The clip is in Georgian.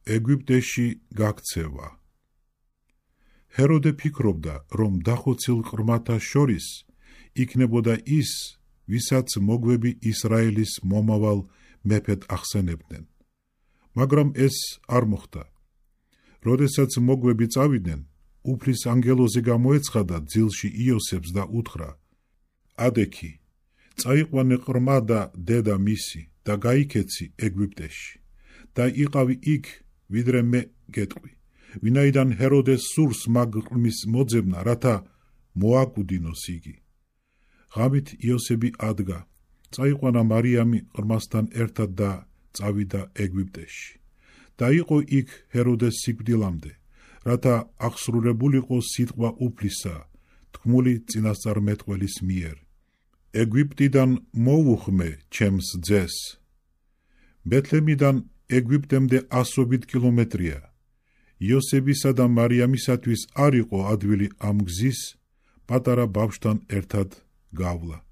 ეგვიპტეში გაქცევა. ჰეროდე ფიქრობდა, რომ დახოცილ ყრმათა შორის იქნებოდა ის, ვისაც მოგვები ისრაელის მომავალ მეფედ ახსენებდნენ. მაგრამ ეს არ მოხდა. როდესაც მოგვები წავიდნენ, უფლის ანგელოზე გამოეცხადა ძილში იოსებს და უთხრა: ადექი, წაიყვანე ყრმა და დედა მისი და გაიქეცი ეგვიპტეში და იყავი იქ, ვიდრე მე გეტყვი, ვინაიდან ჰეროდეს სურს მაგ ყრმის მოძებნა, რათა მოაკვდინოს იგი. ღამით იოსები ადგა, წაიყვანა მარიამი ყრმასთან ერთად და წავიდა ეგვიპტეში და იყო იქ ჰეროდეს სიკვდილამდე, რათა აღსრულებულიყო სიტყვა უფლისა, თქმული წინასწარმეტყველის მიერ: ეგვიპტიდან მოვუხმე ჩემს ძეს. ბეთლემიდან ეგვიპტემდე 100 კილომეტრია. იოსებისა და მარიამისათვის არ იყო ადვილი ამ გზის, პატარა ბავშვთან ერთად გავლა.